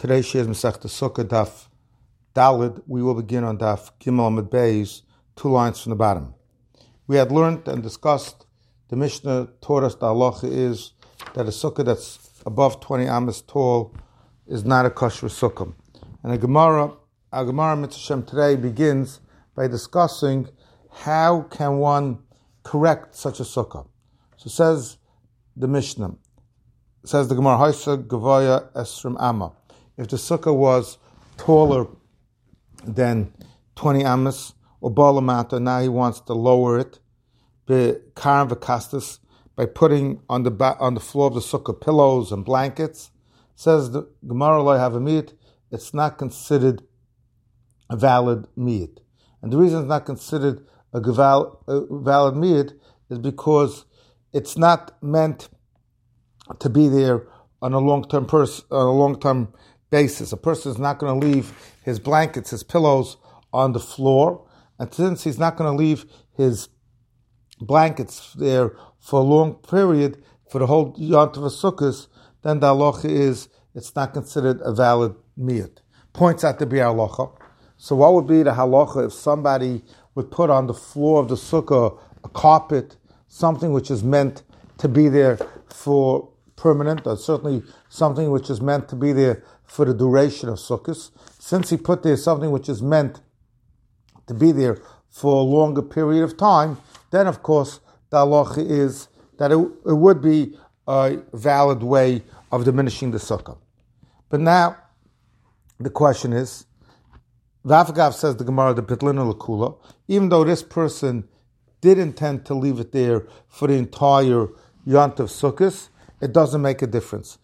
Today's shir is Masechta Sukkah Daf Dalid. We will begin on Daf Gimel Amud Beis, 2 lines from the bottom. We had learned and discussed, the Mishnah taught us the halacha is that a sukkah that's above 20 amas tall is not a kosher sukkah. And our Gemara Mitzvah Shem today begins by discussing how can one correct such a sukkah. So says the Mishnah, says the Gemara, Haisa Gavaya Esrim Amma. If the sukkah was taller than 20 amas, or balamata, now he wants to lower it, b'karam v'kastis, by putting on the floor of the sukkah pillows and blankets. Says the Gemara Lo Havamiyat, it's not considered a valid miyat. And the reason it's not considered a valid miyat is because it's not meant to be there on a long-term basis. A person is not going to leave his blankets, his pillows on the floor, and since he's not going to leave his blankets there for a long period, for the whole Yom Tov Sukkos, then the halacha is it's not considered a valid miyat. Points out to be halacha. So what would be the halacha if somebody would put on the floor of the sukkah a carpet, something which is meant to be there for permanent, or certainly something which is meant to be there for the duration of Sukkot? Since he put there something which is meant to be there for a longer period of time, then of course the halacha is that it would be a valid way of diminishing the sukkah. But now the question is, Vafagav says the Gemara, the Pitlina Lakula, even though this person did intend to leave it there for the entire Yom Tov Sukkos, it doesn't make a difference.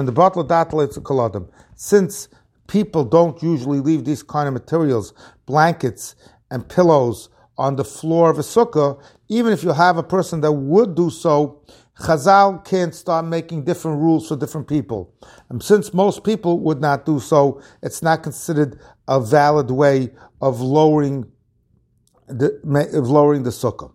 Since people don't usually leave these kind of materials, blankets and pillows, on the floor of a sukkah, even if you have a person that would do so, Chazal can't start making different rules for different people. And since most people would not do so, it's not considered a valid way of lowering the sukkah.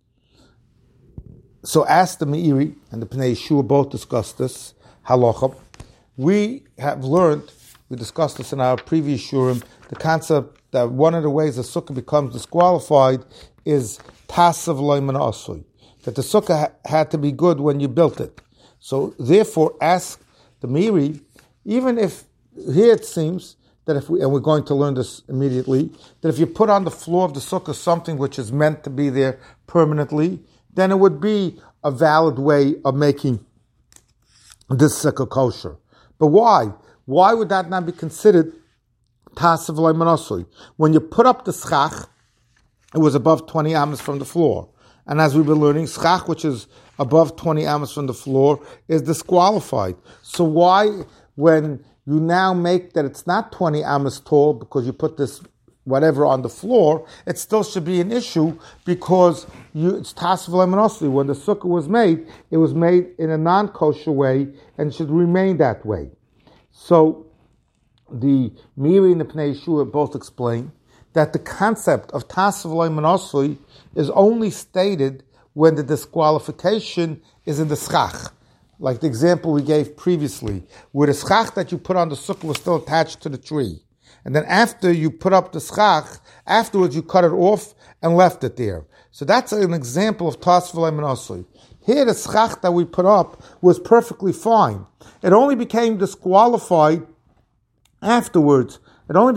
So ask the Meiri and the Pnei Yeshua both discussed this halacha. We have learned, we discussed this in our previous shurim, the concept that one of the ways a sukkah becomes disqualified is tasav loiman asui, that the sukkah had to be good when you built it. So therefore, ask the Meiri, even if here it seems that and we're going to learn this immediately, that if you put on the floor of the sukkah something which is meant to be there permanently, then it would be a valid way of making this sukkah kosher. But why? Why would that not be considered tasav loiman asui? When you put up the schach, it was above 20 amas from the floor. And as we've been learning, schach, which is above 20 amas from the floor, is disqualified. So why, when you now make that it's not 20 amas tall because you put this whatever on the floor, it still should be an issue because it's tasav loiman asui. When the sukkah was made, it was made in a non-kosher way and should remain that way. So the Meiri and the Pnei Yeshua both explain that the concept of tasav loiman asui is only stated when the disqualification is in the schach. Like the example we gave previously, where the schach that you put on the sukkah was still attached to the tree. And then after you put up the schach, afterwards you cut it off and left it there. So that's an example of tasav loiman asui. Here the schach that we put up was perfectly fine. It only became disqualified afterwards. Because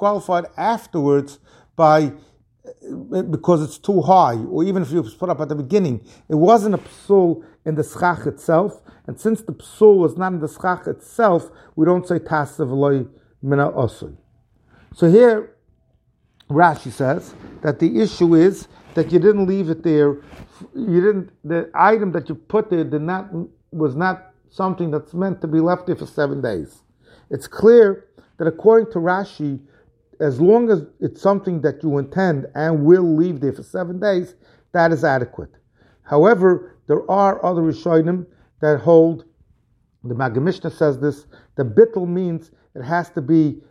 it's too high, or even if you put up at the beginning. It wasn't a psul in the schach itself, and since the psul was not in the schach itself, we don't say tasav loiman asui. So here, Rashi says that the issue is that you didn't leave it there. The item that you put there was not something that's meant to be left there for 7 days. It's clear that according to Rashi, as long as it's something that you intend and will leave there for 7 days, that is adequate. However, there are other Rishonim that hold, the Maggid Mishnah says this, the bittul means it has to be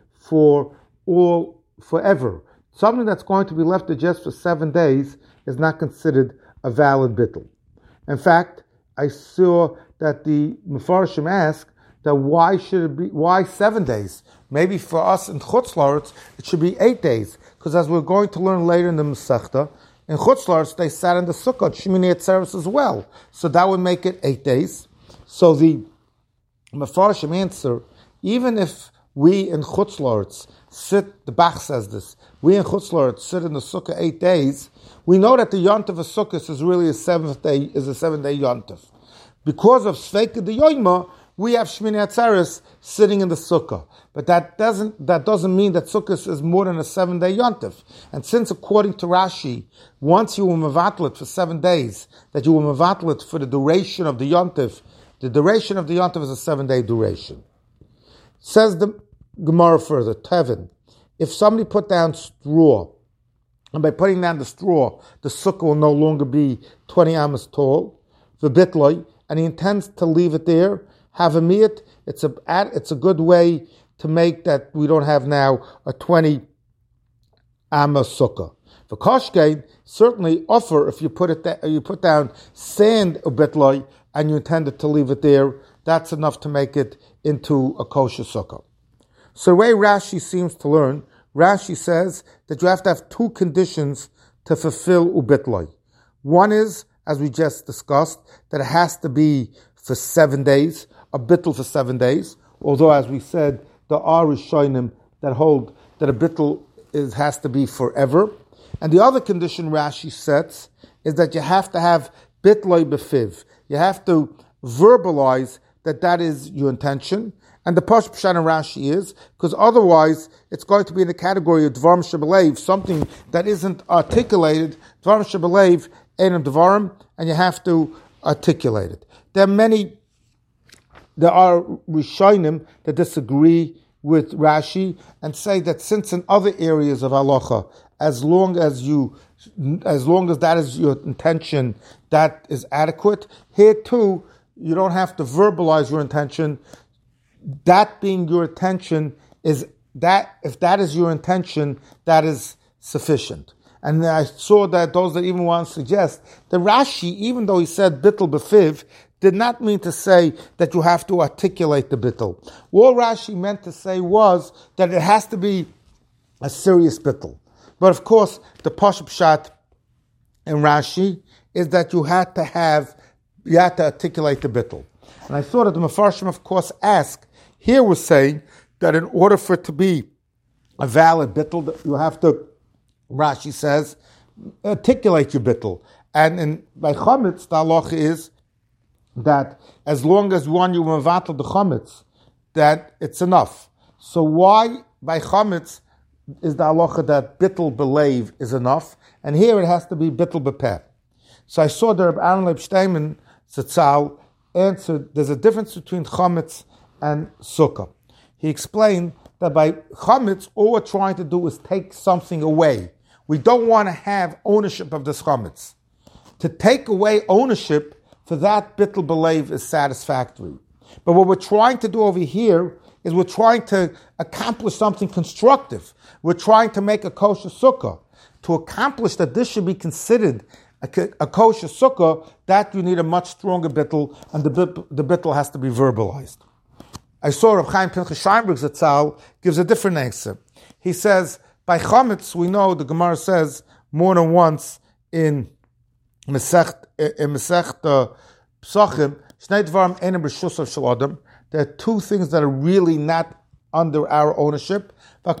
forever. Something that's going to be left there just for 7 days is not considered a valid bittul. In fact, I saw that the Mefarshim ask that why 7 days? Maybe for us in Chutz La'aretz, it should be 8 days. Because as we're going to learn later in the Masechta, in Chutz La'aretz, they sat in the Sukkah, Shemini Atzeres as well. So that would make it 8 days. So the Mefarshim answer, even if we in Chutz La'aretz sit, the Bach says this, we in Chutz La'aretz sit in the Sukkah 8 days, we know that the Yontif of Sukkot is really a 7-day Yontif. Because of Sveika de Yoima, we have Shmini Atzeres sitting in the Sukkah. But that doesn't mean that Sukkot is more than a 7-day Yontif. And since according to Rashi, once you will mevatel it for 7 days, that you will mevatel it for the duration of the Yontif, the duration of the Yontif is a 7-day duration. Says the Gemara further, Tevin, if somebody put down straw, and by putting down the straw, the Sukkah will no longer be 20 amas tall, v'bitloi, and he intends to leave it there, have a miyat, it's a good way to make that we don't have now a 20 amma sukkah. For koshkein, certainly offer if you put down sand a bitloi and you intended to leave it there, that's enough to make it into a kosher sukkah. So the way Rashi seems to learn, Rashi says that you have to have 2 conditions to fulfill ubitloi. One is, as we just discussed, that it has to be for 7 days, a bittul for 7 days, although as we said, there are Rishonim that hold that a bittul has to be forever. And the other condition Rashi sets is that you have to have bitloi befiv. You have to verbalize that is your intention. And the Posh Pshat in Rashi is, because otherwise it's going to be in the category of Dvarim Shebelev, something that isn't articulated, Dvarim Shebelev, Einam Dvarim, and you have to articulate it. There are Rishonim that disagree with Rashi and say that since in other areas of halacha, as long as that is your intention, that is adequate. Here too, you don't have to verbalize your intention. That being your intention is that, if that is your intention, that is sufficient. And I saw that those that even want to suggest that Rashi, even though he said bittul befiv, did not mean to say that you have to articulate the bittul. All Rashi meant to say was that it has to be a serious bittul. But of course, the Pashup Pshat in Rashi is that you had to articulate the bittul. And I saw that the Mefarshim, of course, asked, here was saying that in order for it to be a valid bittul, you have to, Rashi says, articulate your bittul. And by chametz, the halacha is that as long as you mevatel the chametz, that it's enough. So why by chametz is the halacha that bittul belev is enough, and here it has to be bittul bepeh. So I saw that Reb Aaron Leib Steinman Zatzal answered, there's a difference between chametz and sukkah. He explained that by chametz, all we're trying to do is take something away. We don't want to have ownership of this chametz. To take away ownership, for that bittul belev is satisfactory. But what we're trying to do over here is we're trying to accomplish something constructive. We're trying to make a kosher sukkah. To accomplish that this should be considered a kosher sukkah, that you need a much stronger bittul, and the bittul has to be verbalized. I saw Reb Chaim Pinchas Scheinberg Zatzal gives a different answer. He says, by chametz, we know the Gemara says more than once in Masech Psachim, Shnei Dvarim Einam B'Shusav Shel Adam. There are 2 things that are really not under our ownership. The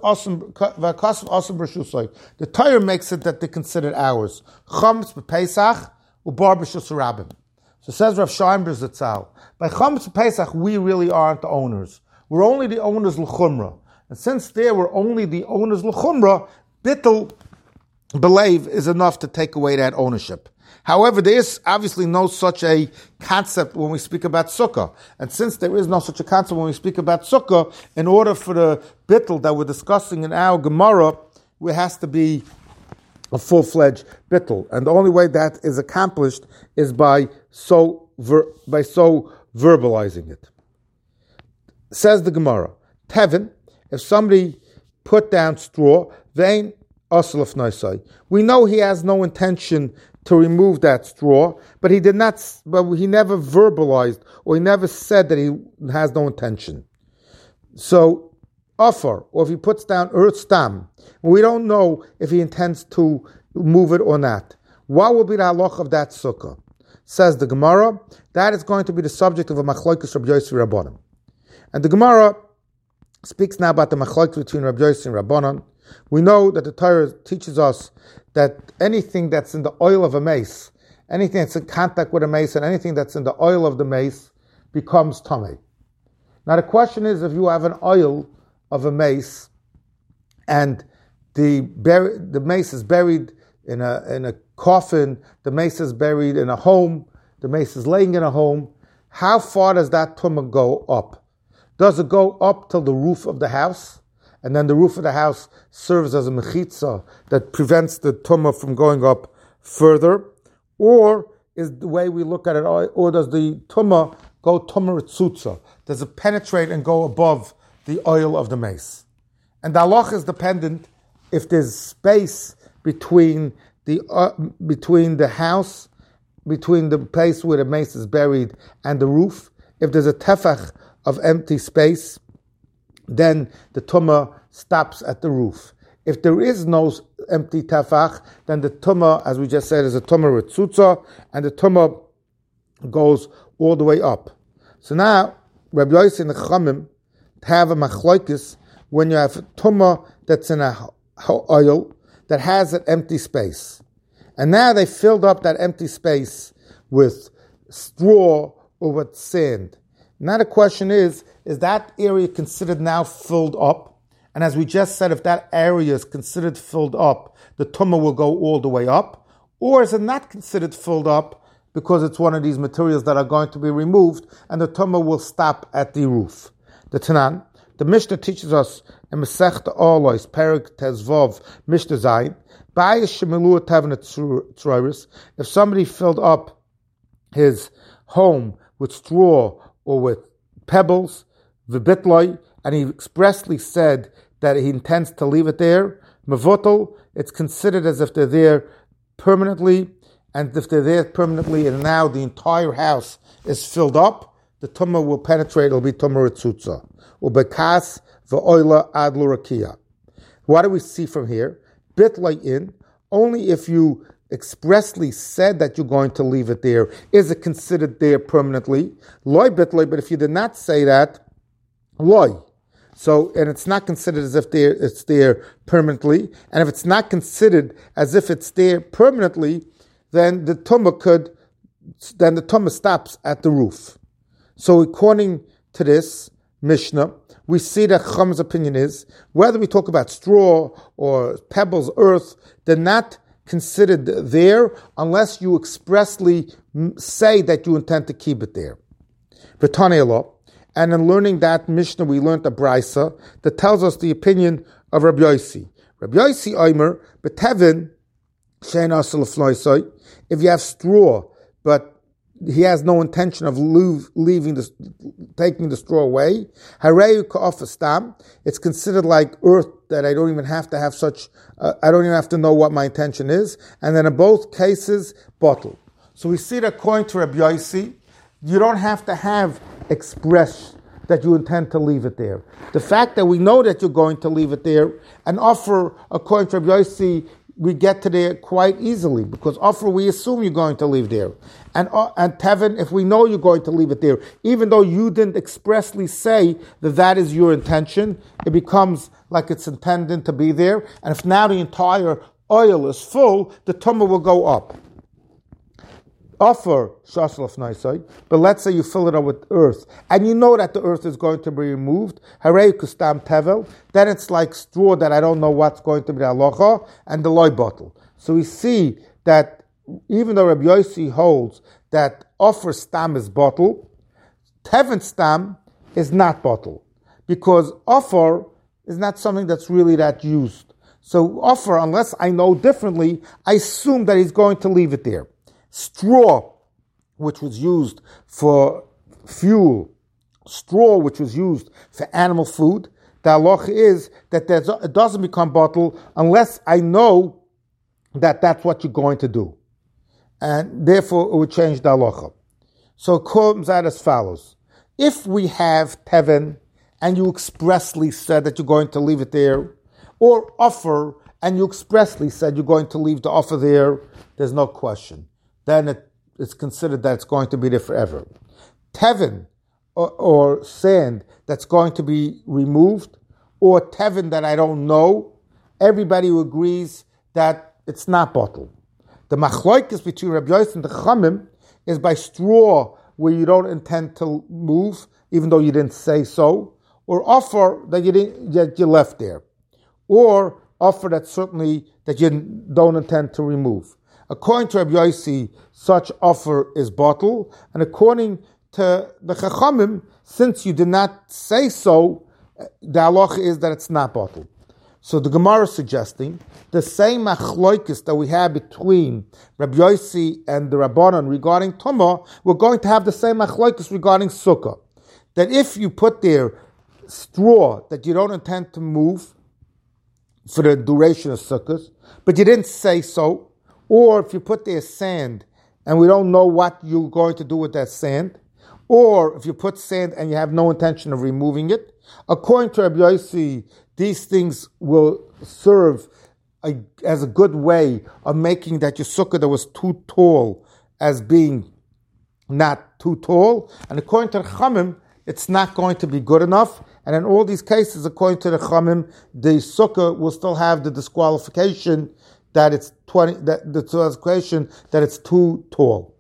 Torah makes it that they're considered ours. Chametz b'Pesach u'bar b'Shus Rabbim. So says Rav Scheinberg Zatzal, by Chametz b'Pesach we really aren't the owners. We're only the owners l'chumra. And since there we're only the owners l'chumra, bittul belev is enough to take away that ownership. However, there is obviously no such a concept when we speak about sukkah. And since there is no such a concept when we speak about sukkah, in order for the bittul that we're discussing in our Gemara, it has to be a full-fledged bittul. And the only way that is accomplished is by so verbalizing it. Says the Gemara, Tevin, if somebody put down straw, vein we know he has no intention to remove that straw, but he never verbalized or he never said that he has no intention. So, offer, or if he puts down earth stam, we don't know if he intends to move it or not. What will be the halach of that sukkah? Says the Gemara, that is going to be the subject of a machlokes Rabbi Yossi Rabbanan. And the Gemara speaks now about the machlokes between Rabbi Yossi and Rabbanan. We know that the Torah teaches us that anything that's in the oil of a mace, anything that's in contact with a mace, and anything that's in the oil of the mace becomes tamei. Now the question is, if you have an oil of a mace and the mace is buried in a coffin, the mace is buried in a home, the mace is laying in a home, how far does that tumah go up? Does it go up till the roof of the house? And then the roof of the house serves as a mechitza that prevents the tumah from going up further? Or is the way we look at it, or does the tumah go tumah ritzutza? Does it penetrate and go above the oil of the mace? And the halach is dependent if there's space between the house, between the place where the mace is buried and the roof. If there's a tefach of empty space, then the tumah stops at the roof. If there is no empty tefach, then the tumah, as we just said, is a tumah ritzutza, and the tumah goes all the way up. So now, Rabbi Yossi and the Chachamim have a machlokes when you have a tumah that's in a oil that has an empty space. And now they filled up that empty space with straw or with sand. Now the question is that area considered now filled up? And as we just said, if that area is considered filled up, the tumah will go all the way up? Or is it not considered filled up because it's one of these materials that are going to be removed and the tumah will stop at the roof? The Tanan, the Mishnah teaches us in Masechta Orlos, Perek Tezvov, Mishnah Zayin, if somebody filled up his home with straw or with pebbles, v'bitloi, and he expressly said that he intends to leave it there, mevotel, it's considered as if they're there permanently, and if they're there permanently and now the entire house is filled up, the tumah will penetrate, it'll be tumah ritzutza. Ubekas v'oila ad l'rakia. What do we see from here? Bitloi in, only if you expressly said that you're going to leave it there, is it considered there permanently? Loi bitloi, but if you did not say that, loi. So, and it's not considered as if it's there permanently, and if it's not considered as if it's there permanently, then the tumah stops at the roof. So according to this Mishnah, we see that Chacham's opinion is, whether we talk about straw or pebbles, earth, they're not considered there unless you expressly say that you intend to keep it there. V'tanei, and in learning that Mishnah, we learned a brisa that tells us the opinion of Rabbi Yossi. Rabbi Yossi Omer, b'tevin she'ein asur l'fnoisoi, if you have straw, but he has no intention of taking the straw away, harei ka'of stam, it's considered like earth that I don't even have to have I don't even have to know what my intention is, and then in both cases, bottle. So we see that according to Rabbi Yossi, you don't have to have express that you intend to leave it there. The fact that we know that you're going to leave it there, and offer, according to Rabbi Yossi, we get to there quite easily, because offer, we assume you're going to leave there. And tevin, if we know you're going to leave it there, even though you didn't expressly say that that is your intention, it becomes like it's intended to be there. And if now the entire oil is full, the tumah will go up. Offer shasal fnaisai, but let's say you fill it up with earth, and you know that the earth is going to be removed. Harei kustam tevel, then it's like straw that I don't know what's going to be the halacha, and the loy bottle. So we see that even though Rabbi Yossi holds that offer stam is bottle, teven stam is not bottle, because offer is not something that's really that used. So offer, unless I know differently, I assume that he's going to leave it there. Straw, which was used for fuel, straw, which was used for animal food, the halacha is that it doesn't become bottle unless I know that that's what you're going to do. and therefore it would change the halacha. So it comes out as follows. If we have teven, and you expressly said that you're going to leave it there, or offer, and you expressly said you're going to leave the offer there, there's no question. Then it's considered that it's going to be there forever. Teven, or sand that's going to be removed, or teven that I don't know, everybody who agrees that it's not bottled. The machloikis between Rabbi Yossi and the Chachamim is by straw where you don't intend to move, even though you didn't say so, or offer that you left there, or offer that certainly that you don't intend to remove. According to Rabbi Yossi, such offer is bottled, and according to the Chachamim, since you did not say so, the halacha is that it's not bottled. So the Gemara is suggesting the same achloikis that we have between Rabbi Yossi and the Rabbanan regarding Tumah, we're going to have the same achloikis regarding Sukkah. That if you put there straw that you don't intend to move for the duration of Sukkot, but you didn't say so, or if you put there sand and we don't know what you're going to do with that sand, or if you put sand and you have no intention of removing it, according to Rabbi Yossi, these things will serve as a good way of making that your sukkah that was too tall as being not too tall. And according to the Chachamim, it's not going to be good enough. And in all these cases, according to the Chachamim, the sukkah will still have the disqualification that it's that it's too tall.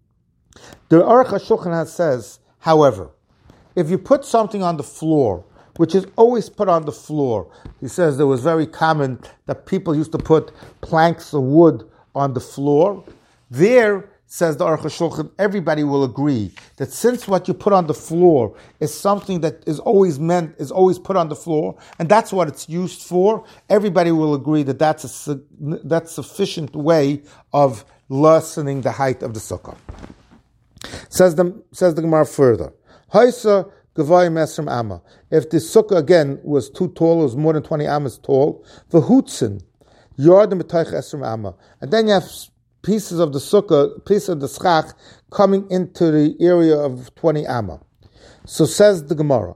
The Aruch HaShulchan says, however, if you put something on the floor, which is always put on the floor, he says it was very common that people used to put planks of wood on the floor. There, says the Aruch HaShulchan, everybody will agree that since what you put on the floor is something that is always put on the floor, and that's what it's used for, everybody will agree that that's sufficient way of lessening the height of the sukkah. Says the Gemara further. Haisa Gavai Mesrim Amma. If the sukkah again was too tall, it was more than 20 ammas tall, V'hutzin, Yardim B'taich Esrim Amma. And then you have pieces of the sukkah, piece of the schach, coming into the area of 20 amma. So says the Gemara,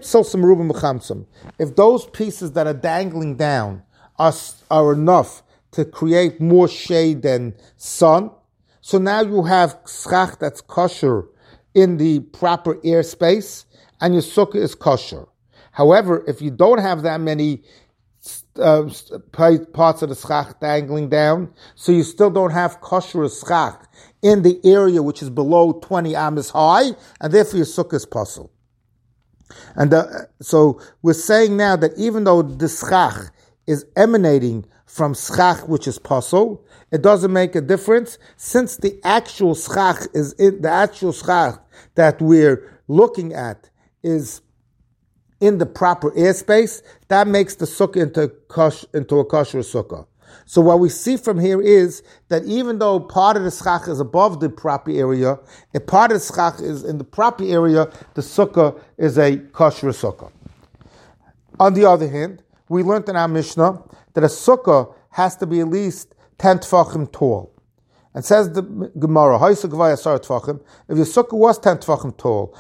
if those pieces that are dangling down are enough to create more shade than sun, so now you have schach that's kosher in the proper airspace, and your sukkah is kosher. However, if you don't have that many parts of the schach dangling down, so you still don't have kosher schach in the area which is below 20 amas high, and therefore your sukkah is pasul. And so we're saying now that even though the schach is emanating from schach which is pasul, it doesn't make a difference, since the actual schach is in the actual schach that we're looking at is in the proper airspace. That makes the sukkah into a kosher sukkah. So what we see from here is that even though part of the schach is above the proper area, if part of the schach is in the proper area, the sukkah is a kosher sukkah. On the other hand, we learned in our Mishnah that a sukkah has to be at least 10 tefachim tall. And says the Gemara, if your sukkah was 10 tefachim tall,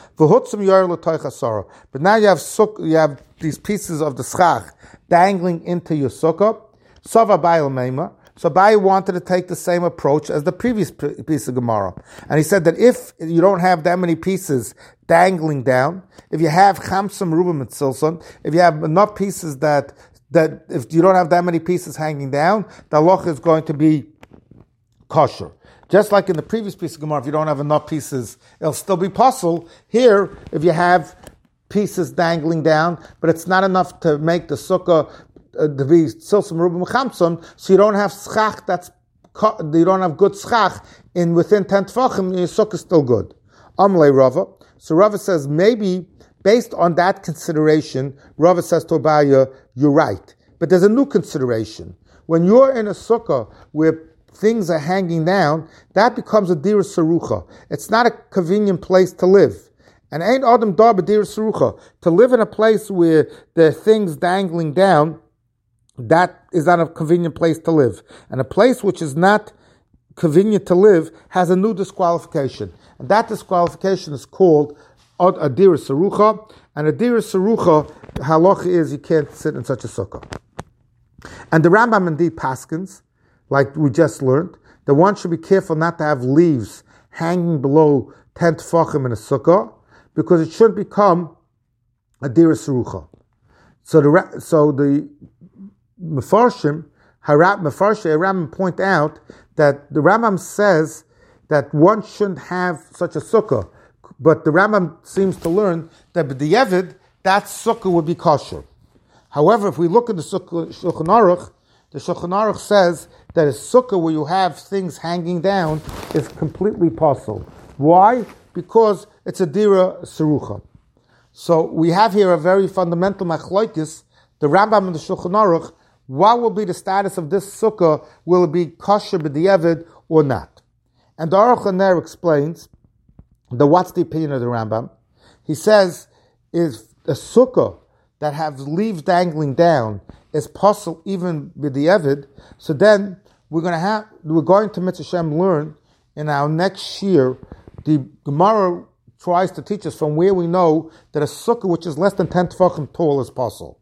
but now you have these pieces of the schach dangling into your sukkah, so Abai wanted to take the same approach as the previous piece of Gemara. And he said that if you don't have that many pieces dangling down, if you have chamsam rubim and silson, if you have enough pieces that if you don't have that many pieces hanging down, the halacha is going to be kosher. Just like in the previous piece of Gemara, if you don't have enough pieces, it'll still be pasul. Here, if you have pieces dangling down, but it's not enough to make the sukkah to be silsum rubim chamsam, so you don't have schach you don't have good schach in within 10 tefachim, your sukkah is still good. Amlei Rava. So Rava says maybe based on that consideration, Rava says to Abaye, you're right. But there's a new consideration. When you're in a sukkah where things are hanging down, that becomes a dira sarucha. It's not a convenient place to live. And ain't adam dar b'dira sarucha. To live in a place where there are things dangling down, that is not a convenient place to live. And a place which is not convenient to live, has a new disqualification. And that disqualification is called Adira Sarucha. And Adira Sarucha, halacha is you can't sit in such a sukkah. And the Rambam indeed paskins, like we just learned, that one should be careful not to have leaves hanging below 10 tefachim in a sukkah, because it shouldn't become Adira Sarucha. So the Mefarshim, Rambam point out that the Rambam says that one shouldn't have such a sukkah, but the Rambam seems to learn that b'di'evid, that sukkah would be kosher. However, if we look at the Shulchan Aruch, the Shulchan Aruch says that a sukkah where you have things hanging down is completely possible. Why? Because it's a dira serucha. So we have here a very fundamental machlokes, the Rambam and the Shulchan Aruch. What will be the status of this sukkah? Will it be kosher b'di'evid or not? And the Aruch HaNer explains that what's the opinion of the Rambam? He says, if a sukkah that has leaves dangling down is possible even b'di'evid, so then we're going to Mitzvah Shem learn in our next year. The Gemara tries to teach us from where we know that a sukkah which is less than 10 tefachim tall is possible.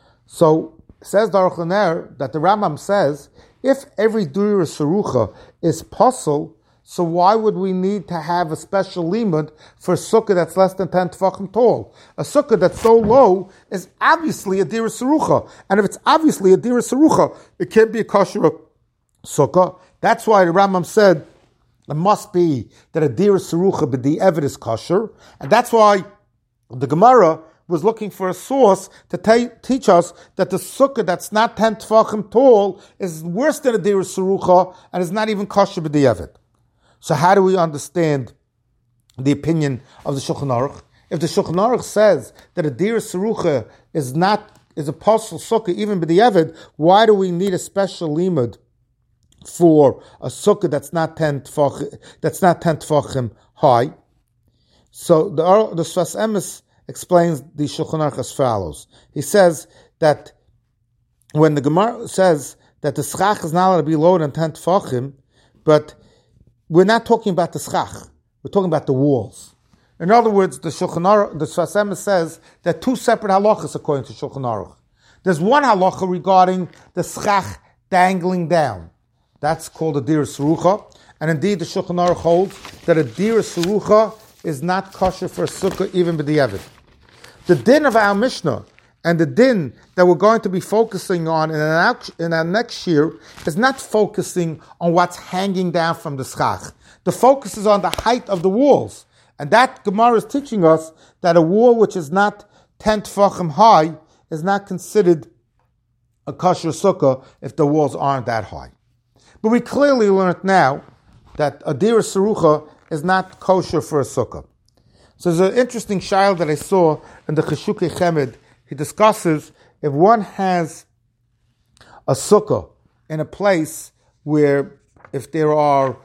So says the Aruch HaNer that the Rambam says if every dira serucha is possible, so why would we need to have a special limud for a sukkah that's less than 10 tefachim tall? A sukkah that's so low is obviously a dira serucha, and if it's obviously a dira serucha, it can't be a kosher sukkah. That's why the Rambam said it must be that a dira serucha b'di'evid is kosher, and that's why the Gemara was looking for a source to teach us that the sukkah that's not 10 tefachim tall is worse than a dira serucha and is not even kosher b'di'evid. So how do we understand the opinion of the Shulchan Aruch? If the Shulchan Aruch says that a dira serucha is a possible sukkah even b'di'evid, why do we need a special limud for a sukkah that's not 10 tefachim high? So the Sfas Emes explains the Shulchan Aruch as follows. He says that when the Gemara says that the schach is not allowed to be lower than 10 tefachim, but we're not talking about the schach, we're talking about the walls. In other words, the Shulchan Aruch, the Sfas Emes says that two separate halachas according to Shulchan Aruch. There's one halacha regarding the schach dangling down. That's called a dira serucha, and indeed the Shulchan Aruch holds that a dira serucha is not kosher for a sukkah even b'di'evid. The din of our Mishnah and the din that we're going to be focusing on in our next year is not focusing on what's hanging down from the schach. The focus is on the height of the walls. And that Gemara is teaching us that a wall which is not 10 tefachim high is not considered a kosher sukkah if the walls aren't that high. But we clearly learned now that a dira serucha is not kosher for a sukkah. So there's an interesting shayla that I saw in the Cheshukei Chemed. He discusses if one has a sukkah in a place where if there are,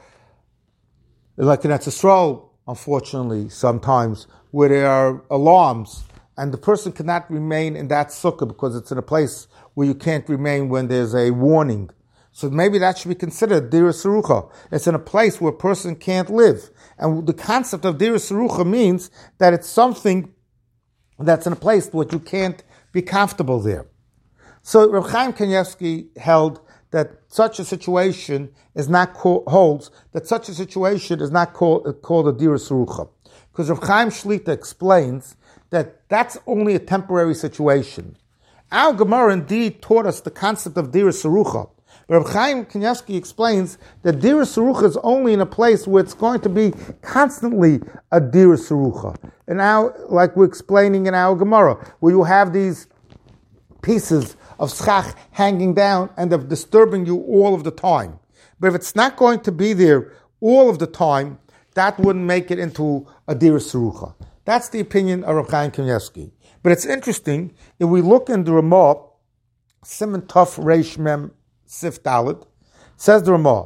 like in Eretz Yisrael, unfortunately, sometimes, where there are alarms and the person cannot remain in that sukkah because it's in a place where you can't remain when there's a warning. So maybe that should be considered dira serucha. It's in a place where a person can't live. And the concept of dira serucha means that it's something that's in a place where you can't be comfortable there. So Reb Chaim Kanievsky held that such a situation is not holds that such a situation is not called a dira serucha, because Reb Chaim Shlita explains that that's only a temporary situation. Our Gemara indeed taught us the concept of dira serucha. Reb Chaim Kanievsky explains that dira serucha is only in a place where it's going to be constantly a dira serucha. And now, like we're explaining in our Gemara, where you have these pieces of schach hanging down and they're disturbing you all of the time. But if it's not going to be there all of the time, that wouldn't make it into a dira serucha. That's the opinion of Reb Chaim Kanievsky. But it's interesting, if we look in the Ramah, Siman Tov Reish Mem Sif Dalet, says the Ramah,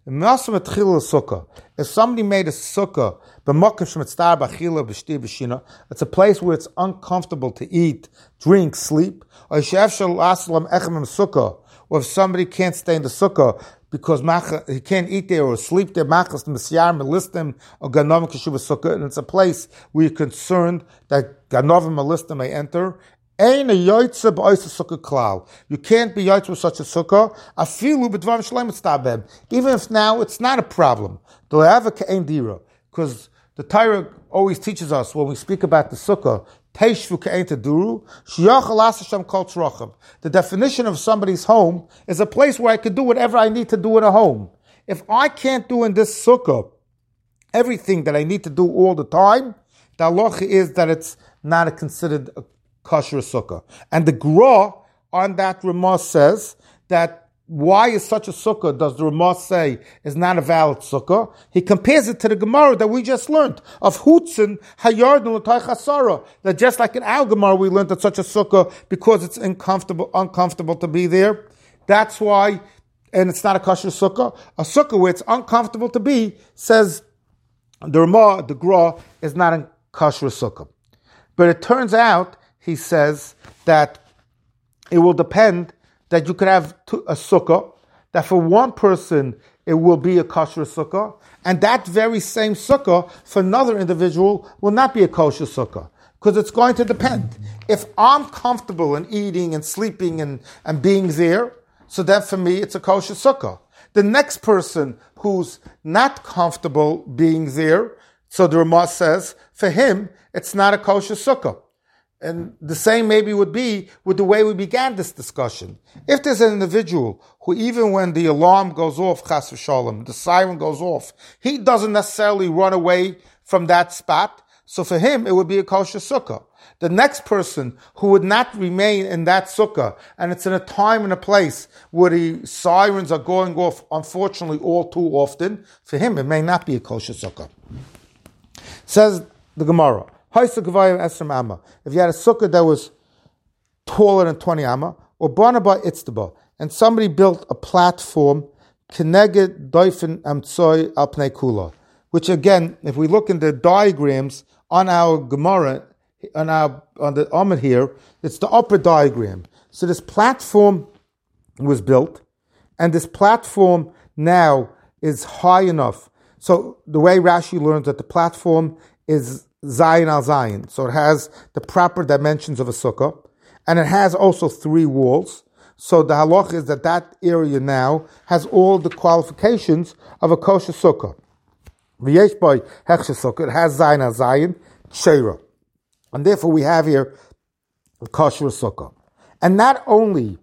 if somebody made a sukkah, it's a place where it's uncomfortable to eat, drink, sleep, or if somebody can't stay in the sukkah because he can't eat there or sleep there, machas mesiyar melistim or ganovim keshuva sukkah, and it's a place where you're concerned that ganovim melistim may enter. Ein a yoytze b'oisa sukkah klal. You can't be yoytze with such a sukkah. Afilu b'dvarim shleim etztabem. Even if now it's not a problem. D'le'ava ke'ein dira. Because the Torah always teaches us when we speak about the sukkah, teishvu ke'ein teduru, shiyachal as Hashem kol tzrochav. The definition of somebody's home is a place where I can do whatever I need to do in a home. If I can't do in this sukkah everything that I need to do all the time, the halacha is that it's not considered a kosher sukkah. And the Gra on that Ramah says that why is such a sukkah, does the Ramah say, is not a valid sukkah? He compares it to the Gemara that we just learned of Hutzin Hayardun L'Tay Chasara, that just like in our Gemara we learned that such a sukkah, because it's uncomfortable to be there. That's why, and it's not a kosher sukkah. A sukkah where it's uncomfortable to be, says the Ramah, the Gra, is not a kosher sukkah. But it turns out, he says, that it will depend, that you could have a sukkah, that for one person it will be a kosher sukkah, and that very same sukkah for another individual will not be a kosher sukkah. Because it's going to depend. If I'm comfortable in eating and sleeping and being there, so then for me it's a kosher sukkah. The next person who's not comfortable being there, so the Ramah says, for him it's not a kosher sukkah. And the same maybe would be with the way we began this discussion. If there's an individual who, even when the alarm goes off, chas v'shalom, the siren goes off, he doesn't necessarily run away from that spot, so for him it would be a kosher sukkah. The next person who would not remain in that sukkah, and it's in a time and a place where the sirens are going off, unfortunately, all too often, for him it may not be a kosher sukkah. Says the Gemara, if you had a sukkah that was taller than 20 amma, or banaba itztaba, and somebody built a platform, keneged doifen amtsoi al pnei kula, which again, if we look in the diagrams on our Gemara, on the Amud here, it's the upper diagram. So this platform was built, and this platform now is high enough. So the way Rashi learns that the platform is Zayin al Zayin. So it has the proper dimensions of a sukkah, and it has also 3 walls. So the halach is that area now has all the qualifications of a kosher sukkah. V'yesh by hechsher sukkah, it has Zayin al Zayin, Sheira. And therefore we have here a kosher sukkah. And not only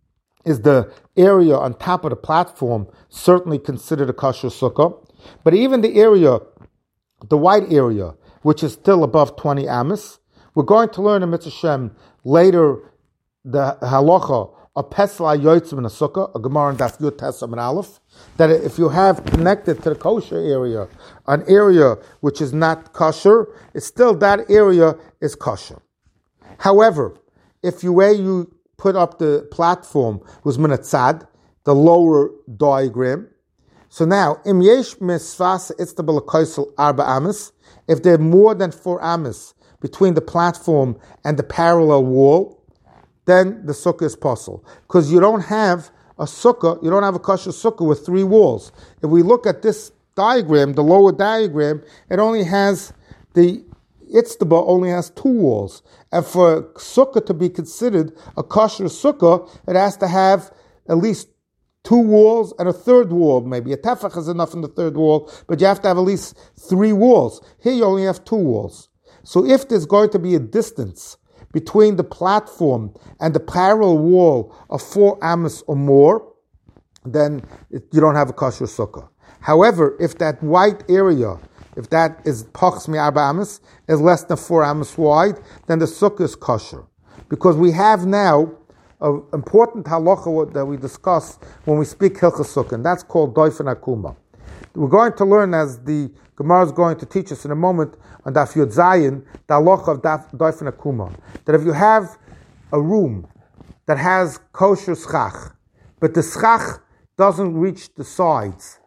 is the area on top of the platform certainly considered a kosher sukkah, but even the area, the white area, which is still above 20 amas. We're going to learn in Mitzvah Shem later the halacha of Pesla Yotzim in a sukkah, a Gemara in Daf Yud Tesam and Aleph, that if you have connected to the kosher area, an area which is not kosher, it's still that area is kosher. However, if you put up the platform was minatzad, the lower diagram, so now, im yesh misvas itztabel koisel arba amas, if there are more than 4 amas between the platform and the parallel wall, then the sukkah is possible. Because you don't have a sukkah, you don't have a kosher sukkah with 3 walls. If we look at this diagram, the lower diagram, it only has, the itztaba only has 2 walls. And for a sukkah to be considered a kosher sukkah, it has to have at least 2 walls and a 3rd wall. Maybe a tefach is enough in the 3rd wall, but you have to have at least 3 walls. Here you only have 2 walls. So if there's going to be a distance between the platform and the parallel wall of 4 amas or more, then you don't have a kosher sukkah. However, if that white area, if that is pachs mi arba amas, is less than 4 amas wide, then the sukkah is kosher. Because we have now an important halacha that we discuss when we speak Hilchas Sukkah, and that's called Doifen Akuma. We're going to learn, as the Gemara is going to teach us in a moment, on Daf Yud Zayin, the halacha of Doifen Akuma, that if you have a room that has kosher schach, but the schach doesn't reach the sides,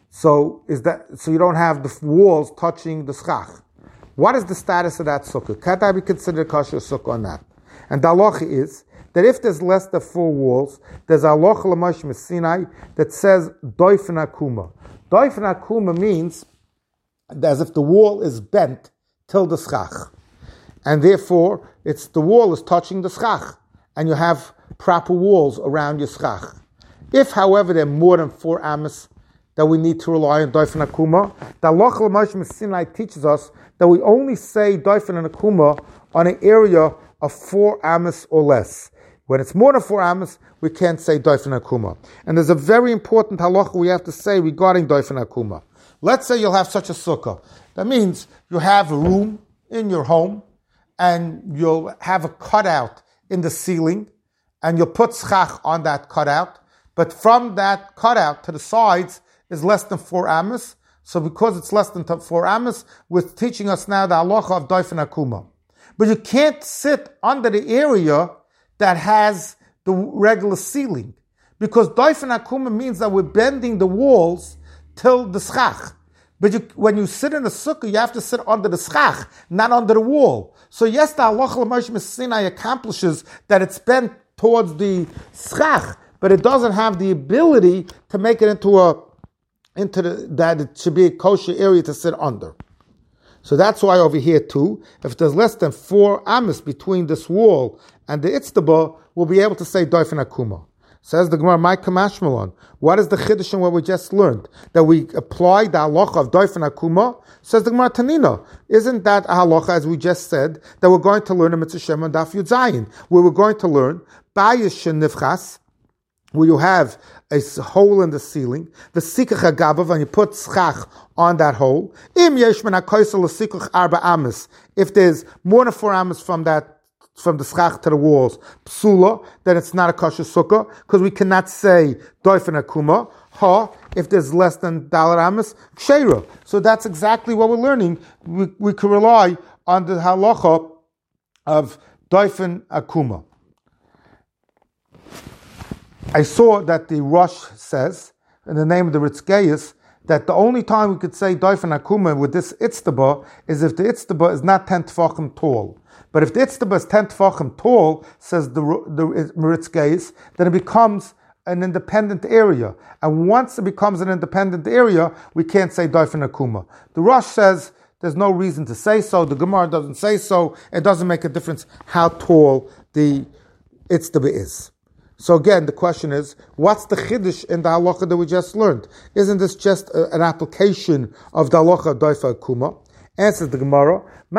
so you don't have the walls touching the schach, what is the status of that sukkah? Can that be considered kosher sukkah or not? And the halacha is that if there's less than 4 walls, there's a halacha l'Moshe Sinai that says doifen akuma. Doifen akuma means as if the wall is bent till the schach. And therefore, the wall is touching the schach, and you have proper walls around your schach. If, however, there are more than 4 amas that we need to rely on doifen akuma, the halacha l'Moshe Sinai teaches us that we only say doifen akuma on an area of 4 amas or less. When it's more than 4 amas, we can't say doifen akuma. And there's a very important halacha we have to say regarding doifen akuma. Let's say you'll have such a sukkah. That means you have a room in your home, and you'll have a cutout in the ceiling, and you'll put schach on that cutout, but from that cutout to the sides is less than 4 amas. So because it's less than 4 amas, we're teaching us now the halacha of doifen akuma. But you can't sit under the area that has the regular ceiling, because doifen akuma means that we're bending the walls till the schach. But when you sit in the sukkah, you have to sit under the schach, not under the wall. So yes, the halacha l'Moshe Sinai accomplishes that it's bent towards the schach, but it doesn't have the ability to make it that it should be a kosher area to sit under. So that's why over here too, if there's less than 4 amas between this wall and the itztaba, we'll be able to say doifen akuma. Says the Gemara, my kamashmalon. What is the chiddush in what we just learned? That we apply the halacha of doifen akuma? Says the Gemara, Tanina. Isn't that a halacha, as we just said, that we're going to learn in Mitzvah Shem and Daf Yud Zayin, where we're going to learn bayis shenivchas, where you have a hole in the ceiling, the sikach agabav, and you put schach on that hole. Im yesh min hakoisel l'sikach arba amas. If there's more than 4 amas from the schach to the walls, psula, then it's not a kosher sukkah, because we cannot say doifen akuma. If there's less than dalar amas, ksheira. So that's exactly what we're learning. We can rely on the halacha of doifen akuma. I saw that the Rosh says, in the name of the Ritzgeis, that the only time we could say doifen akuma with this itztaba is if the itztaba is not 10 tefachim tall. But if the itztaba is 10 tefachim tall, says the Ritzgeis, then it becomes an independent area. And once it becomes an independent area, we can't say doifen akuma. The Rosh says there's no reason to say so. The Gemara doesn't say so. It doesn't make a difference how tall the itztaba is. So again, the question is, what's the chiddush in the halacha that we just learned? Isn't this just an application of the halacha doifen akuma? Answers the Gemara,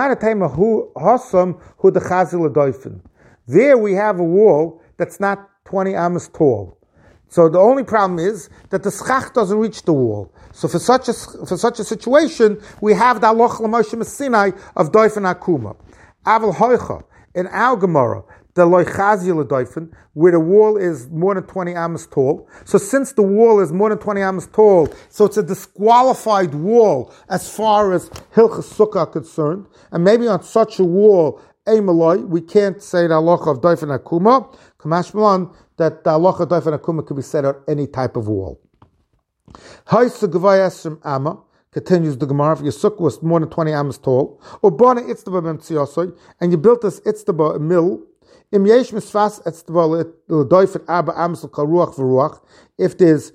there we have a wall that's not 20 amas tall. So the only problem is that the schach doesn't reach the wall. So for such a situation, we have the halacha l'Moshe Sinai of doifen akuma. Aval hoicha, in our Gemara, the loichazia l'doifen, where the wall is more than 20 amas tall. So since the wall is more than 20 amas tall, so it's a disqualified wall as far as hilchas sukkah are concerned. And maybe on such a wall, we can't say the halacha of doifen akuma. Kamashmalan, that the halacha of doifen akuma could be said on any type of wall. Ha'isa gevaya esrim amma. Continues the Gemara, if your sukkah was more than 20 amas tall, or bana itztaba ben tziyosoi, and you built this itztaba mill, im yesh misfas itztaba l'doifen arba amas l'kal ruach v'ruach, if there's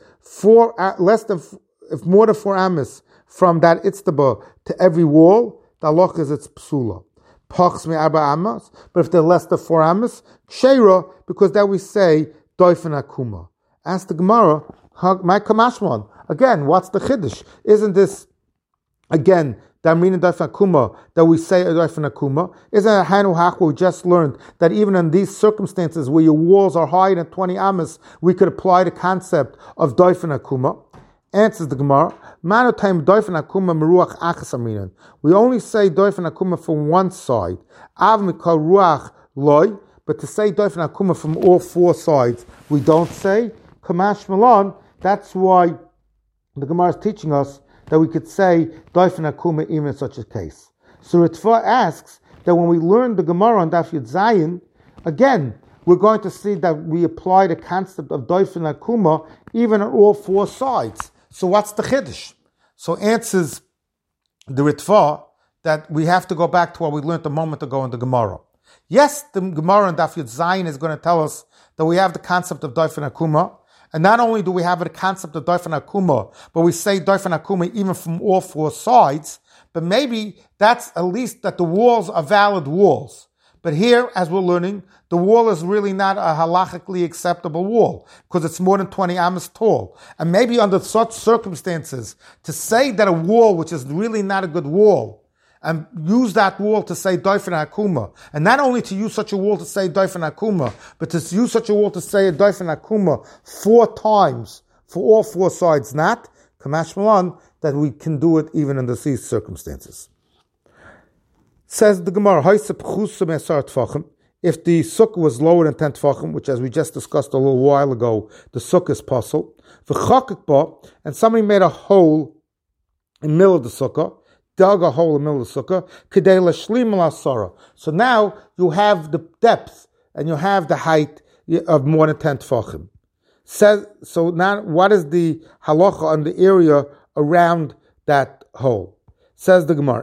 if more than 4 amas from that itztaba to every wall, the halacha is it's psula. Pachs me arba amas, but if they're less than 4 amas, ksheira, because that we say doifen akuma. Ask the Gemara, my kamashman. Again, what's the chiddush? Isn't this, again, that meaning doifen akuma, that we say doifen akuma? Isn't it hanu hach, we just learned that even in these circumstances where your walls are higher than 20 amas, we could apply the concept of doifen akuma? Answers the Gemara, manu time doifen akuma meruach achas aminan. We only say doifen akuma from one side. Av mikal ruach loy, but to say doifen akuma from all 4 sides, we don't say. Kamash Malon, that's why the Gemara is teaching us that we could say doifen akuma even in such a case. So Ritva asks that when we learn the Gemara on Daf Yud Zayin, again, we're going to see that we apply the concept of doifen akuma even on all 4 sides. So what's the chiddush? So answers the Ritva that we have to go back to what we learned a moment ago in the Gemara. Yes, the Gemara in Daf Yud Zayin is going to tell us that we have the concept of Doifen Akuma, and not only do we have the concept of Doifen Akuma, but we say Doifen Akuma even from all four sides, but maybe that's at least that the walls are valid walls. But here, as we're learning, the wall is really not a halachically acceptable wall because it's more than 20 amas tall. And maybe under such circumstances, to say that a wall, which is really not a good wall, and use that wall to say Doifen Akuma, and not only to use such a wall to say Doifen Akuma, but to use such a wall to say Doifen Akuma 4 times for all 4 sides, not Kamash Malan, that we can do it even under these circumstances. Says the Gemara, if the sukkah was lower than 10 tefachim, which as we just discussed a little while ago, the sukkah is puzzle, and somebody made a hole in the middle of the sukkah, dug a hole in the middle of the sukkah, so now you have the depth and you have the height of more than 10 tefachim. So now what is the halacha on the area around that hole? Says the Gemara,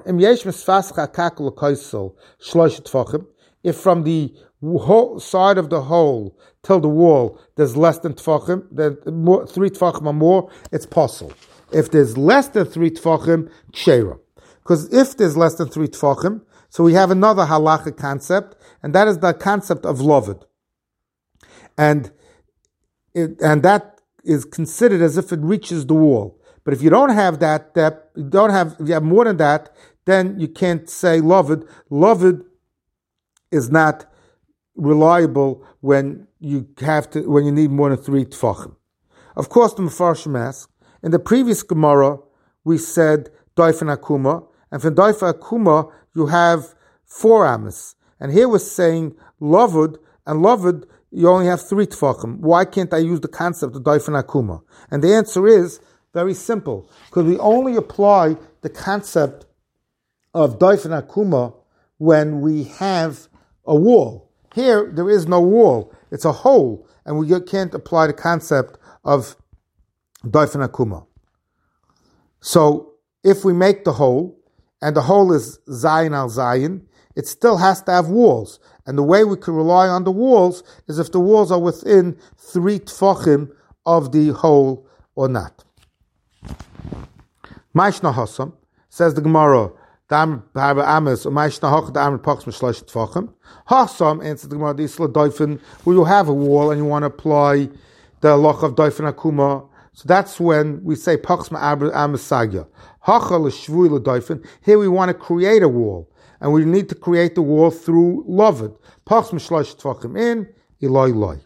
if from the whole side of the hole till the wall there's less than tefachim, then 3 tefachim or more, it's possible. If there's less than 3 tefachim, kshera. Because if there's less than 3 tefachim, so we have another halachic concept, and that is the concept of lovid. And that is considered as if it reaches the wall. But if you don't have that depth, if you have more than that, then you can't say lovid. Lovid is not reliable when you need more than 3 tefachim. Of course, the Mefarshim ask, in the previous Gemara, we said Doifen Akuma, and for Doifen Akuma, you have 4 amas. And here we're saying lovid, and lovid, you only have 3 tefachim. Why can't I use the concept of Doifen Akuma? And the answer is very simple, because we only apply the concept of Doifen Akuma when we have a wall. Here, there is no wall. It's a hole, and we can't apply the concept of Doifen Akuma. So, if we make the hole, and the hole is Zayin al Zayin, it still has to have walls. And the way we can rely on the walls is if the walls are within 3 tefachim of the hole or not. Maishna Hassam, says the Gemara, Hassam answers the Gemara, where you have a wall and you want to apply the halacha of Doifen Akuma. So that's when we say Pachsma Amasagya. Here we want to create a wall, and we need to create the wall through Lovid. Pachsma Shlosh Tvachim in, Eloi Loi.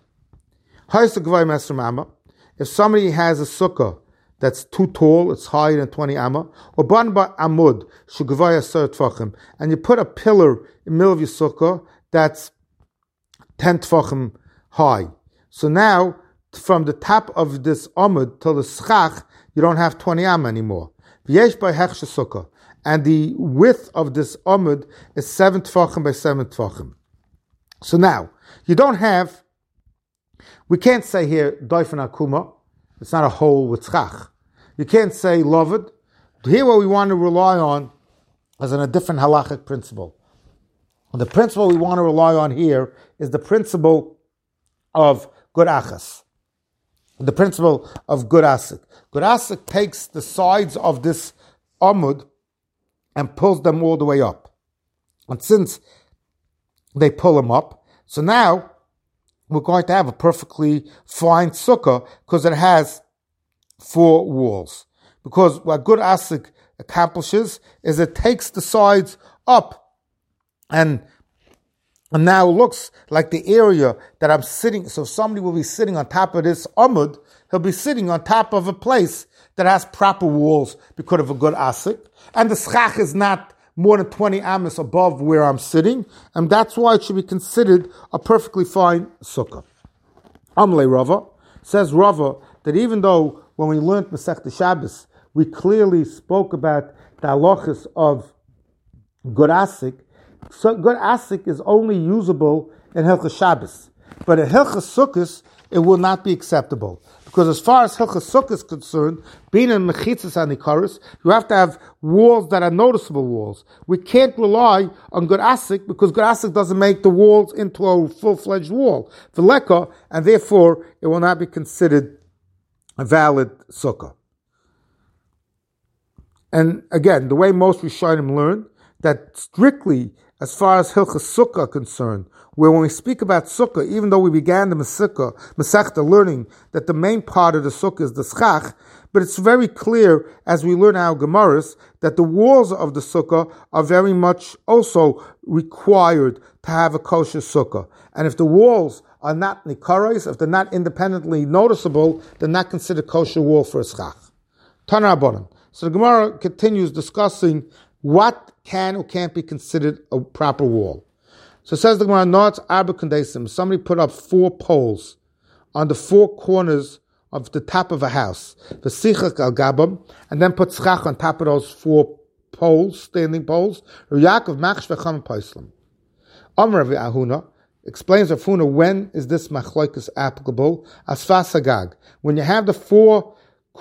If somebody has a sukkah that's too tall, it's higher than 20 amma, or ban ba amud shugvaya ser tfachim, and you put a pillar in the middle of your sukkah that's 10 tfachim high. So now, from the top of this amud till the schach, you don't have 20 amma anymore. V'yesh by hechshe sukkah, and the width of this amud is 7 tfachim by 7 tfachim. So now, you don't have, we can't say here Doifen Akuma. It's not a hole with schach. You can't say lovid. Here what we want to rely on is on a different halachic principle. The principle we want to rely on here is the principle of good achas. The principle of good asik. Good asik takes the sides of this amud and pulls them all the way up. And since they pull them up, so now we're going to have a perfectly fine sukkah because it has 4 walls. Because what good asik accomplishes is it takes the sides up and now it looks like the area that I'm sitting, so somebody will be sitting on top of this amud, he'll be sitting on top of a place that has proper walls because of a good asik, and the schach is not more than 20 amas above where I'm sitting, and that's why it should be considered a perfectly fine sukkah. Amlei Rava, says Rava, that even though when we learned Masechta Shabbos, we clearly spoke about the halachas of good asik, so good asik is only usable in Hilchas Shabbos, but in Hilchas Sukkos, it will not be acceptable. Because as far as Hilchas Sukkah is concerned, being in Mechitzas and Ikaris, you have to have walls that are noticeable walls. We can't rely on Gud Asik because Gud Asik doesn't make the walls into a full-fledged wall. V'leka, and therefore it will not be considered a valid Sukkah. And again, the way most Rishonim learn, that strictly as far as Hilchas Sukkah are concerned, where when we speak about Sukkah, even though we began the Masechta learning that the main part of the Sukkah is the Schach, but it's very clear as we learn our Gemaras that the walls of the Sukkah are very much also required to have a kosher Sukkah. And if the walls are not nikaros, if they're not independently noticeable, they're not considered kosher wall for a Schach. Tana Rabbanan. So the Gemara continues discussing what can or can't be considered a proper wall. So it says the Gemara, Not Arba Kondesim. Somebody put up 4 poles on the 4 corners of the top of a house, V'sichach al gabam, and then put schach on top of those 4 poles, standing poles. Yaakov machsh v'cham paislam. Amar Rav Ahuna explains Rav Huna when is this machlokes applicable? Asfas hagag, when you have the 4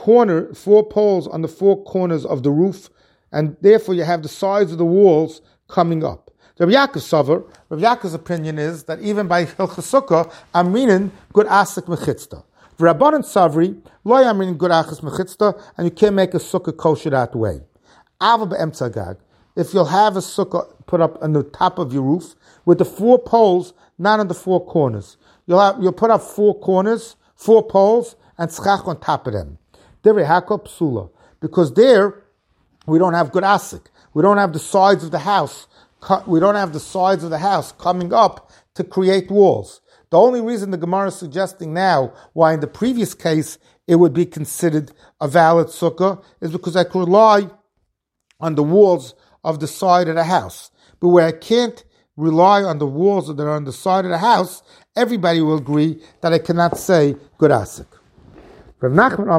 poles on the 4 corners of the roof, and therefore you have the sides of the walls coming up. Rav Yaakov's opinion is that even by Hilchas Sukkah, aminin gud asik mechitzta. V'Rabbanan Savri, lo aminin gud asik mechitzta, and you can't make a Sukkah kosher that way. Ava be'emtza gag, if you'll have a Sukkah put up on the top of your roof with the 4 poles, not on the 4 corners. You'll put up 4 corners, 4 poles, and tzchach on top of them. Psula, because there we don't have good asik. We don't have the sides of the house. We don't have the sides of the house coming up to create walls. The only reason the Gemara is suggesting now why in the previous case it would be considered a valid sukkah is because I could rely on the walls of the side of the house. But where I can't rely on the walls that are on the side of the house, everybody will agree that I cannot say good asik. Rav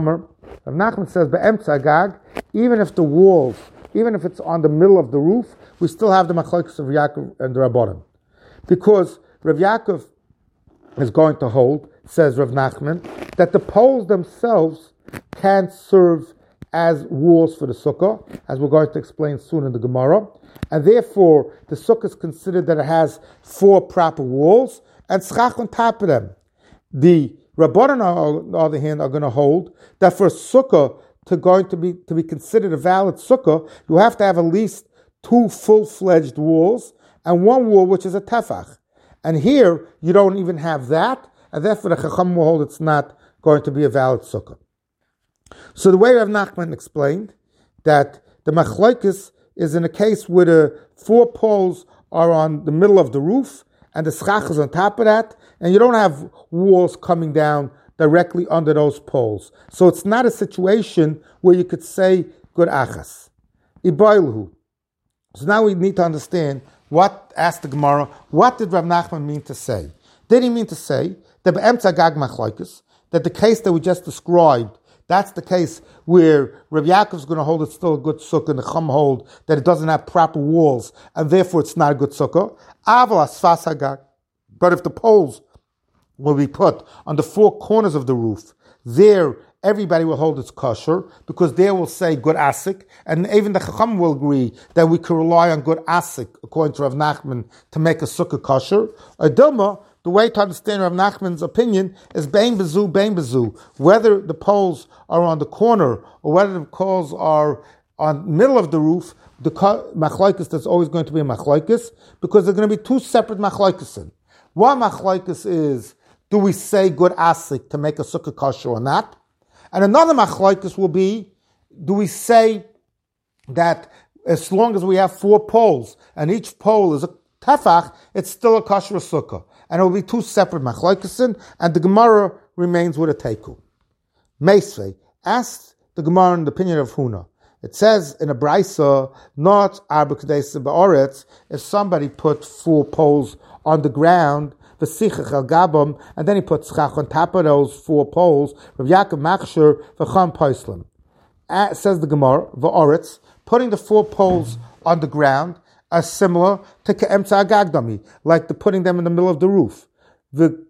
Nachman says, Be'emtza Gag, even if the walls, even if it's on the middle of the roof, we still have the machlokes of Yaakov and the Rabbanan. Because Rav Yaakov is going to hold, says Rav Nachman, that the poles themselves can't serve as walls for the sukkah, as we're going to explain soon in the Gemara, and therefore the sukkah is considered that it has 4 proper walls, and tzchach on top of them. The Rabbanan, on the other hand, are going to hold that for a sukkah to be considered a valid sukkah, you have to have at least 2 full-fledged walls and 1 wall which is a tefach. And here you don't even have that, and therefore the Chacham will hold it's not going to be a valid sukkah. So the way Rav Nachman explained that the machlokes is in a case where the 4 poles are on the middle of the roof and the schach is on top of that, and you don't have walls coming down directly under those poles. So it's not a situation where you could say good achas. Ibailhu. So now we need to understand asked the Gemara, what did Rav Nachman mean to say? Did he mean to say that be'emtza gag machlokes, that the case that we just described, that's the case where Rav Yaakov is going to hold it's still a good sukkah, and the Chum hold that it doesn't have proper walls, and therefore it's not a good sukkah. Aval asfas hagag. But if the poles will be put on the 4 corners of the roof, there everybody will hold its kosher, because there will say good asik, and even the Chacham will agree that we can rely on good asik, according to Rav Nachman, to make a sukkah kosher. Dilma, the way to understand Rav Nachman's opinion is bein bezu, whether the poles are on the corner or whether the poles are on the middle of the roof, the machlokes, that's always going to be a machlokes, because there are going to be 2 separate machlokes. One machlokes is, do we say good asik to make a sukkah kosher or not? And another machlokes will be, do we say that as long as we have 4 poles and each pole is a tefach, it's still a kosher sukkah? And it will be 2 separate machlokes, and the Gemara remains with a teiku. Meisvei asked the Gemara in the opinion of Huna. It says in a brisa, not arba kadesim ba'oretz, if somebody put 4 poles on the ground, v'sichach al gabam, and then he put schach on top of those 4 poles, Rav Yaakov machshir v'cham paislam. Says the Gemara, v'oretz, putting the 4 poles on the ground are similar to ke'emtza agagdami, like the putting them in the middle of the roof. The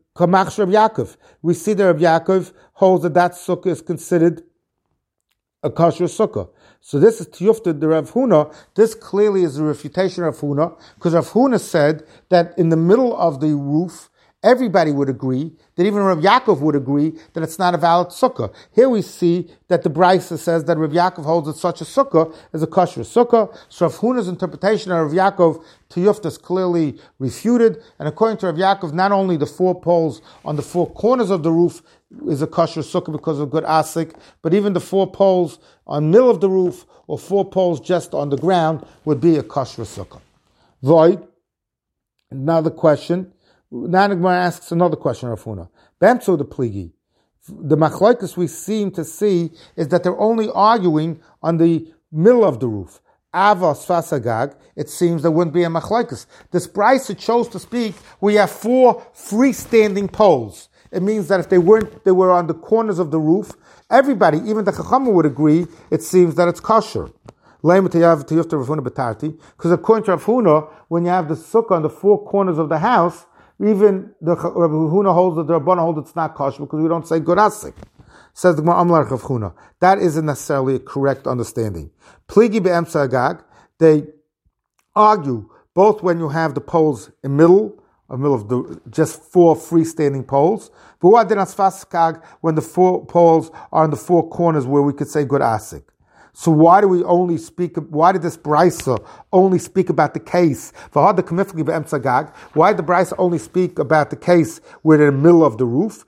Kamach Rav Yaakov. We see that Rav Yaakov holds that sukkah is considered a kosher sukkah. So this is Tiyufta the Rav Huna. This clearly is a refutation of Rav Huna, because Rav Huna said that in the middle of the roof, everybody would agree, that even Rav Yaakov would agree, that it's not a valid sukkah. Here we see that the Brisa says that Rav Yaakov holds that such a sukkah is a kosher sukkah. So Rav Huna's interpretation of Rav Yaakov to Yufta is clearly refuted. And according to Rav Yaakov, not only the 4 poles on the 4 corners of the roof is a kosher sukkah because of good asik, but even the 4 poles on the middle of the roof or 4 poles just on the ground would be a kosher sukkah. Void. Another question. Now the Gemara asks another question, Rav Huna. B'emtzo the pligi. The machlokes we seem to see is that they're only arguing on the middle of the roof. Ava Sfasagag, it seems there wouldn't be a machlokes. This Brisa chose to speak, we have 4 freestanding poles. It means that if they were on the corners of the roof, everybody, even the Chachamim would agree, it seems that it's kosher. Because according to Rav Huna, when you have the sukkah on the 4 corners of the house, even the Rav Huna holds that the Rabbana holds it's not kosher because we don't say gorasik. Says the Gemara Amlar Rav Huna. That isn't necessarily a correct understanding. Pligi be'emtza agag. They argue both when you have the poles in middle of the just 4 freestanding poles. But when the 4 poles are in the 4 corners where we could say gorasik. So why did this Brisa only speak about the case? Why did the Brisa only speak about the case where they're in the middle of the roof?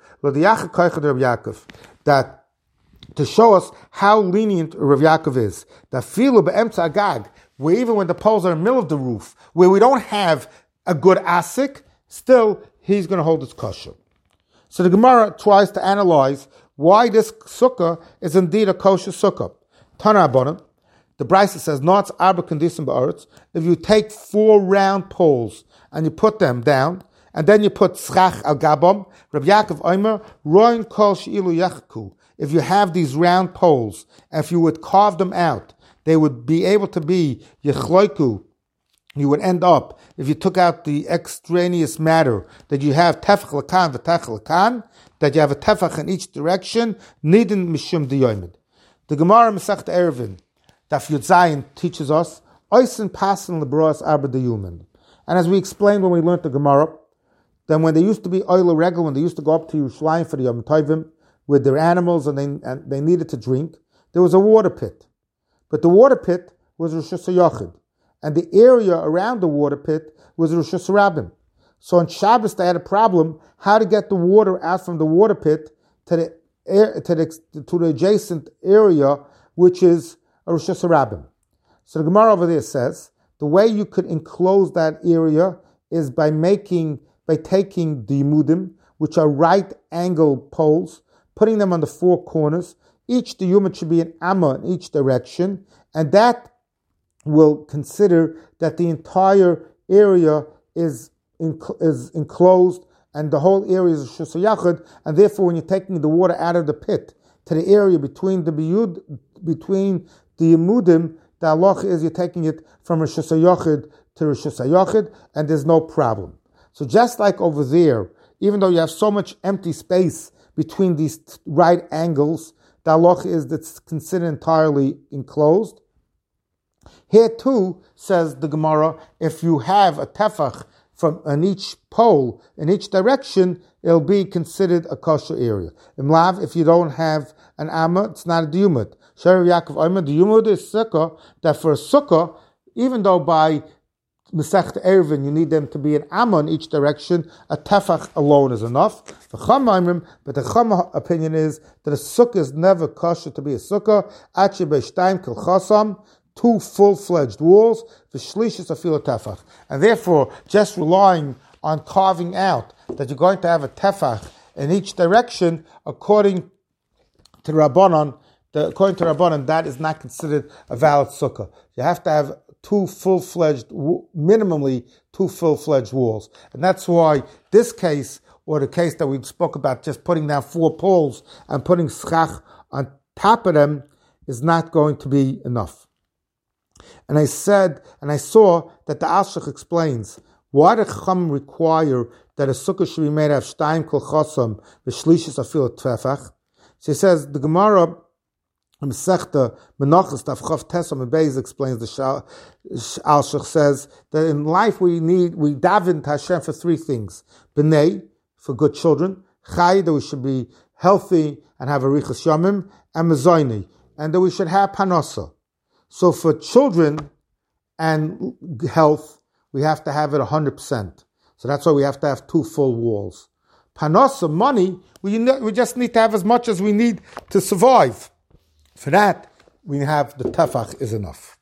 That to show us how lenient Rav Yaakov is. That filu be'emtza agag, where even when the poles are in the middle of the roof, where we don't have a good asik, still he's going to hold its kosher. So the Gemara tries to analyze why this sukkah is indeed a kosher sukkah. Tana Abonim, the Brisa says, "Not arba condition ba'aretz." If you take 4 round poles and you put them down, and then you put tzchach al gabam, Rabbi Yaakov Omer, roin kol sheilu yachku. If you have these round poles, and if you would carve them out, they would be able to be yechloiku. You would end up, if you took out the extraneous matter, that you have tefach lakan v'tefach lakan, that you have a tefach in each direction, nidin mishum diyoimid. The Gemara Masechet Eruvin, Daf Yud Zayin, teaches us oisen pasen lebroas arba diyumin. And as we explained when we learned the Gemara, then when they used to be oila regel, when they used to go up to Yerushalayim for the Yom Tovim with their animals and they needed to drink, there was a water pit. But the water pit was Rosh Hashanah, and the area around the water pit was Rosh Hashanah. So on Shabbos they had a problem how to get the water out from the water pit to the adjacent area, which is a Rosh Hashanah. So the Gemara over there says the way you could enclose that area is by taking the Yemudim, which are right angle poles, putting them on the 4 corners. Each Yemud should be an amma in each direction, and that will consider that the entire area is enclosed, and the whole area is Rosh Hashanah, and therefore when you're taking the water out of the pit to the area between the Yemudim, the halacha is you're taking it from Rosh Hashanah to Rosh Hashanah, and there's no problem. So just like over there, even though you have so much empty space between these right angles, the halacha is that's considered entirely enclosed. Here too, says the Gemara, if you have a tefach on each pole, in each direction, it'll be considered a kosher area. Imlav, if you don't have an amma, it's not a diyumud. Sheri Yaakov Omer, the diyumud is sukkah, that for a sukkah, even though by Masechet Eruvin you need them to be an amma in each direction, a tefach alone is enough. But the Chama opinion is that a sukkah is never kosher to be a sukkah. Achi beishtaim kil chasam, 2 full-fledged walls, the shlishis afil tefach. And therefore, just relying on carving out that you're going to have a tefach in each direction, according to Rabbanan, that is not considered a valid sukkah. You have to have minimally two full-fledged walls. And that's why this case, or the case that we spoke about, just putting down 4 poles and putting schach on top of them, is not going to be enough. And I saw that the Ashach explains why the Chacham require that a sukkah should be made of shtayim kol chosam v'shlishis afil tefach. So he says the Gemara Masechta Menachos Daf Chav Tesam Beis explains the Alshich says that in life we daven to Hashem for three things: b'nei, for good children; chai, that we should be healthy and have a richas yamim; and mezayni, and that we should have panasa. So for children and health, we have to have it 100%. So that's why we have to have 2 full walls. Panasa, money, we just need to have as much as we need to survive. For that, we have the tefach is enough.